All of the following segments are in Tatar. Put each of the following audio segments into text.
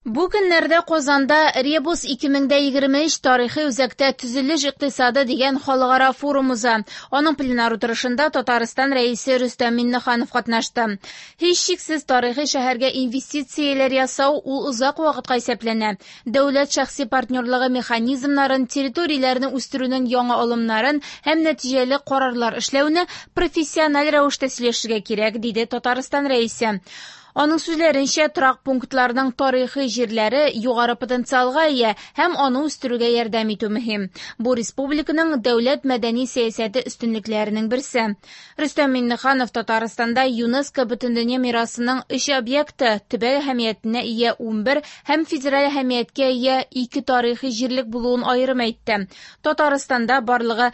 Бу көннәрдә Казанда Ребус 2023 тарихи үзәктә төзелеш икътисады дигән халыкара форум уза. Аның пленар утырышында Татарстан рәисе Рөстәм Миңнеханов катнашты. Һич шиксез тарихи шәһәргә инвестицияләр ясау ул озак вакытка исәпләнә. Дәүләт шәхси партнерлыгы механизмнарын, территорияләрне үстерүнең яңа алымнарын һәм нәтиҗәле карарлар эшләүне профессиональ рәвештә сөйләшергә кирәк, диде Татарстан рәисе. Аның сүзләренчә, торак пунктларның тарихи җирләре югары потенциалга ия һәм аны үстерүгә ярдәм итү мөһим. Бу республиканың дәүләт мәдәни сәясәте өстенлекләренең берсе. Рөстәм Миңнеханов Татарстанда ЮНЕСКО Бөтендөнья мирасының 3 объекты, төбәк әһәмиятенә ия 11 һәм федераль әһәмияткә ия 2 тарихи җирлек булуын аерым әйтте. Татарстанда барлыгы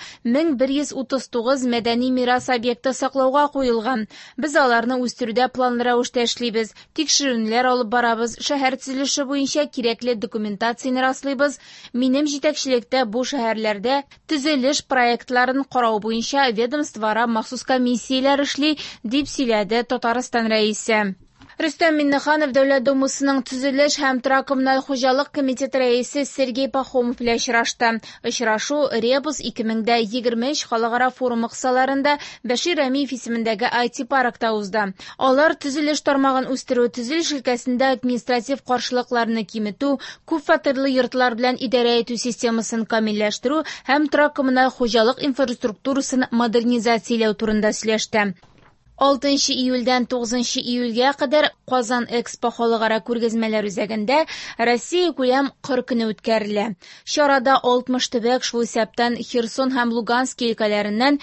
1139 мәдәни мирас объекты саклауга куелган. Без аларны үстерүдә планлы рәвештә эшлибез. Тикшерүләр алып барабыз, шәһәр төзелеше буенча кирәкле документацияны раслыйбыз. Минем җитәкчелектә бу шәһәрләрдә төзелеш проектларын карау буенча ведомствора махсус комиссияләр эшли, дип сөйләде Татарстан рәисе. Рөстәм Миңнеханов Дәүләт Думасының төзелеш һәм торак-коммуналь хуҗалык комитеты рәисе Сергей Пахомов белән очрашты. Очрашу Ребус 2023 халыкара форумы кысаларында Бәшир Рәмиев исемендәге IT-паркта узды. Алар төзелеш тармагын үстерү, төзелеш өлкәсендә административ каршылыкларны киметү, күп фатирлы йортлар белән идарә итү системасын камилләштерү һәм торак-коммуналь хуҗалык инфраструктурасын модернизацияләү турында сөйләште. 6 июльдән 9 июльгә кадәр Казан Экспо халыкара күргәзмәләр үзәгендә Россия күләм 40 көне үткәрелә. Чарада 60 төбәк, шул исәптән Херсон һәм Луганск өлкәләреннән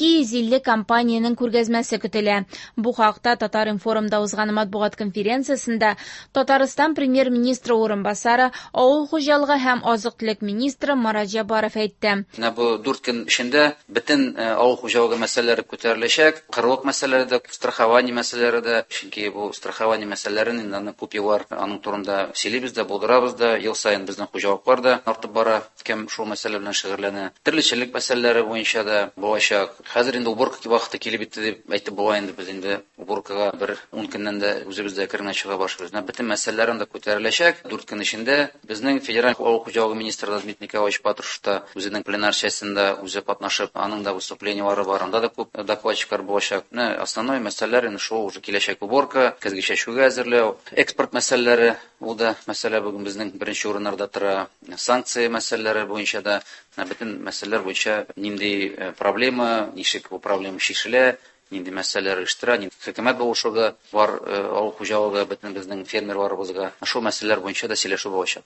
250 компаниянең күргәзмәсе көтелә. Бу хакта Татар-информда узган матбугат конференциясендә Татарстан премьер-министры урынбасары, авыл хуҗалыгы һәм азык-төлек министры Марат Җабаров әйтте. Бу 4 көн эчендә бөтен авыл хуҗалыгы мәсьәләләре күтәреләчәк. Кырлык мәсьәләләре, страхование мәсьәләләре, чөнки бу страхование мәсьәләләрен инде күп еллар аның турында сөйлибез дә, булдырабыз да, ел саен безнең хуҗалыклар да артып бара, кем шул мәсьәлә белән шөгыльләнә. Төрлечелек мәсьәләләре буенча да булачак. Хәзер инде уборка вакыты килеп итте дип әйтеп була инде, біз инде уборкага бер 10 көннән дә үзебездә кергән чыга башлыйбыз. Бөтен мәсьәләләр дә күтәреләчәк. 4 көн эчендә безнең федераль авыл хуҗалыгы министры Дмитрий Николаевич Патрушев та үзенең пленар сессиясендә үзе катнашып, аның да выступлениелары бар, анда да күп докладчиклар булачак. Основной мәсьәләләр инде шул уже киләчәк уборка, көзгә чәчүгә әзерләү, экспорт мәсьәләләре, ул да мәсьәлә бүген безнең беренче урыннарда тора. Санкция мәсьәләләре буенча да, бөтен мәсьәләләр буенча нинди проблема, ничек бу проблема чишелә, нинди мәсьәләләр иштира, хөкүмәт булышуга бар, авыл хуҗалыгы бөтен безнең фермерларыбызга шул мәсьәләләр буенча да сөйләшү булачак.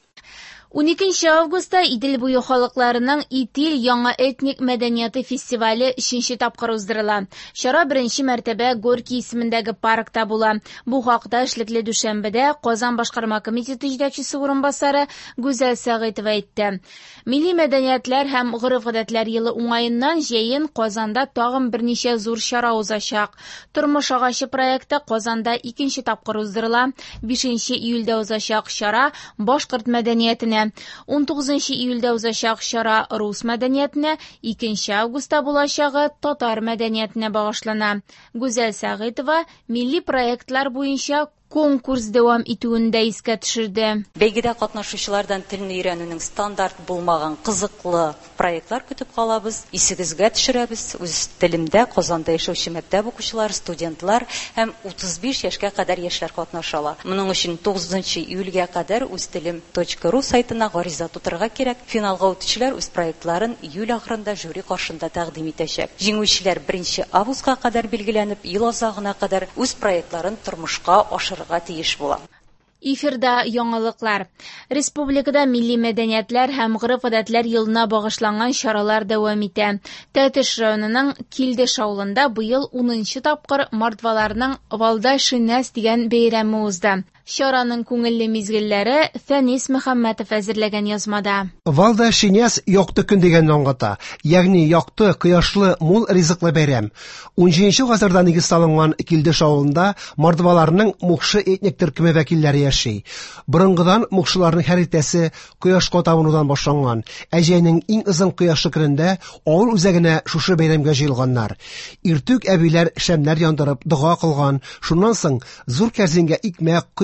12 августта Идел буе халыкларының Итил яңа этник мәдәнияты фестивале 3нче тапкыр уздырыла. Чара беренче мәртәбә Горький исемендәге паркта була. Бу хакта эшлекле дүшәмбедә Казан башкарма комитеты җитәкчесе урынбасары Гүзәл Сәгыйтова әйтте. Милли мәдәниятләр һәм гореф-гадәтләр елы уңаеннан җәен Казанда тагын берничә зур чара узачак. Тормыш агачы проекты Казанда 2нче тапкыр уздырыла. 5 июльдә узачак чара башкорт мәдәниятенә, 19 июльдә узачак чара рус мәдәниятенә, 2 августта булачагы татар мәдәниятенә багышлана. Гүзәл Сәгыйтова милли проектлар буенча конкурс дәвам итүен дә искә төшерде. Бәйгедә катнашучылардан телне өйрәнүнең стандарт булмаган кызыклы проектлар көтеп калабыз. Исегезгә төшерәбез. Үз телемдә Казанда яшәүче мәктәп укучылары, студентлар һәм 35 яшькә кадәр яшьләр катнашалар. Моның өчен 9 июльгә кадәр үзтелем.ру сайтына гариза тутырырга кирәк. Финалга үтүчеләр үз проектларын июль ахырында жюри каршында тәкъдим итәчәк. Җиңүчеләр 1 августка кадәр билгеләнеп, ел азагына кадәр үз проектларын тормышка ашырырга тиеш була. Эфирда яңалыклар. Республикада милли мәдәниятләр һәм гореф-гадәтләр елына багышланган чаралар дәвам итә. Тәтеш районының Килдеш авылында быел 10нчы тапкыр мордваларның Валдай Шинәс дигән бәйрәме узды. Чараның күңелле мизгелләре Фәнис Мөхәммәтов әзерләгән язмада. Валдай Шинәс якты көн дигәнне аңлата. Ягъни якты, кояшлы, мул ризыклы бәйрәм. 17нче гасырда нигез салынган Килдеш авылында мордваларның мукшы этник төркеме вәкилләре яши. Борынгыдан мукшыларның хәритәсе кояшка табынудан башланган. Әҗәйнең иң озын кояшы көнендә авыл үзәгенә шушы бәйрәмгә җыелганнар. Иртүк әбиләр шәмнәр яндырып, дуга кылган. Шуннан соң зур кәрзингә икмәк,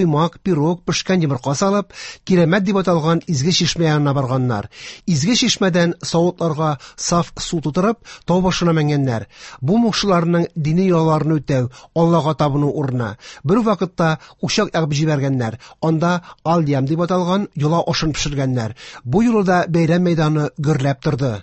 каймак, пирог, пешкән йомырка салып, Кирамәт дип аталган изге чишмә янына барганнар. Изге чишмәдән савытларга саф су тутырып, тау башына менгәннәр. Бу мукшыларның дини ялларын үтәү, Аллага табыну урына. Бер вакытта учак ягып җибәргәннәр. Анда алдиям дип аталган йола ашын пешергәннәр. Бу юлда бәйрәм мәйданы гөрләп торды.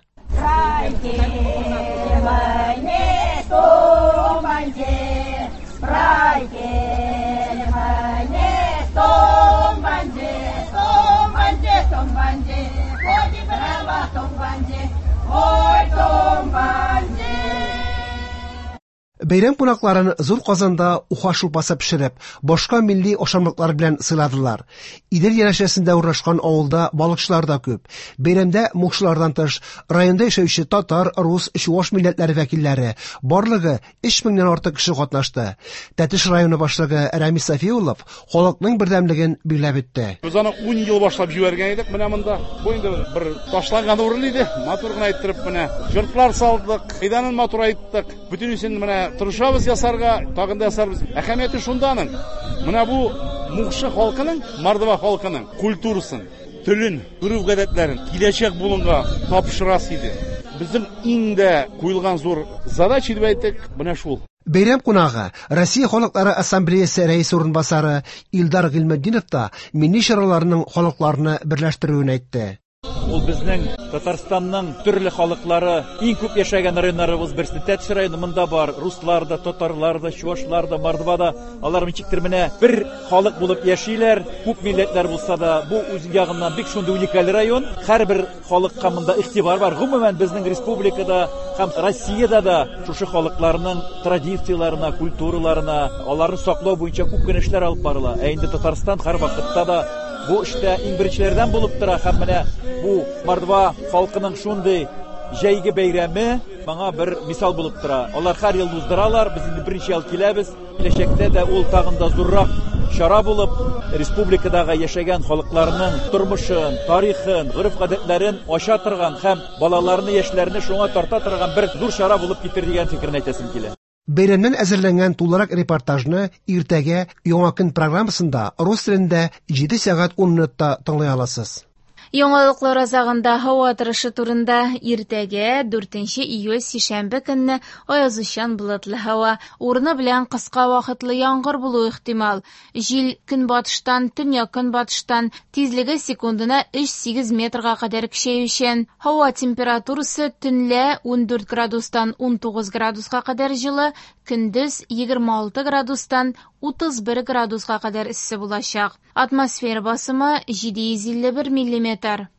Бәйрәм кунакларын зур казанда уха шулпасы пешереп, башка милли ашамлыклар белән сыйладылар. Идел янәшәсендә урнашкан авылда балыкчылар да күп. Бәйрәмдә мукшылардан тыш районда яшәүче татар, рус, чуаш милләтләре вәкилләре, барлыгы 3000 артык кеше катнашты. Тәтеш районы башлыгы Рамис Сафиуллов халыкның бердәмлеген билгеләп үтте. Без аны 10 ел башлап җибәргән идек, менә монда. Бу инде бер ташланган урын иде. Матур гына әйттереп менә йортлар салдык, мәйданын матур айттык. Бүтүнесен менә тырышабыз ясарга, тагын да ясарбыз. Әһәмияте шунданың. Менә бу мукшы халкының, Мордва халкының культурасын, телен, үрү-гадәтләрен киләчәк булынга тапшырасы иде. Безнең иң дә куелган зур задача дип әйтик, менә шул. Бәйрәм кунагы Россия халыклары ассамблеясе рәис урынбасары Илдар Гыйлметдинов та милли чараларның халыкларны берләштерүен әйтте. Ул безнең Татарстанның төрле халыклары иң күп яшәгән районнарыбыз берсе Тәтеш районы, монда бар руслар да, татарлар да, чуашлар да, Мордва да. Алар ничектер менә бер халык булып яшиләр, күп милләтләр булса да, бу үз ягыннан бик шундый уникаль район. Һәрбер халыкка монда игътибар бар. Гомумән безнең республикада һәм Россиядә да шушы халыкларның традицияларына, культураларына, аларны саклау буенча күп кенә эшләр алып барыла. Ә инде Татарстан һәр вакытта да бу эштә иң беренчеләрдән булып тора. Һәм менә бу Мордва халкының шундый җәйге бәйрәме моңа бер мисал булып тора. Алар һәр ел уздыралар, без инде беренче ел киләбез. Киләчәктә дә ул тагын да зуррак чара булып, республикадагы яшәгән халыкларның тормышын, тарихын, гореф-гадәтләрен ача торган һәм балаларны, яшьләрне шуңа тарта торган бер зур чара булып китер дигән фикерне әйтәсем килә. Бәйрәмнән әзерләнгән тулырак репортажны иртәгә Яңа көн программасында рус телендә 7 сәгать 10 минутта тыңлый аласыз. Яңалыклар азагында һава торышы турында иртәгә 4 июль сишәмбе көнне аязучан болытлы һава, урыны белән кыска вакытлы яңгыр булуы ихтимал. Җил көнбатыштан, төньяк-көнбатыштан тизлеге секундына 3-8 метрга кадәр көчәючән. Һава температурасы төнлә 14 градустан 19 градуска кадәр җылы, көндез 26 градустан 31 градуска кадәр эссе булачак. Атмосфера басымы 751 мм.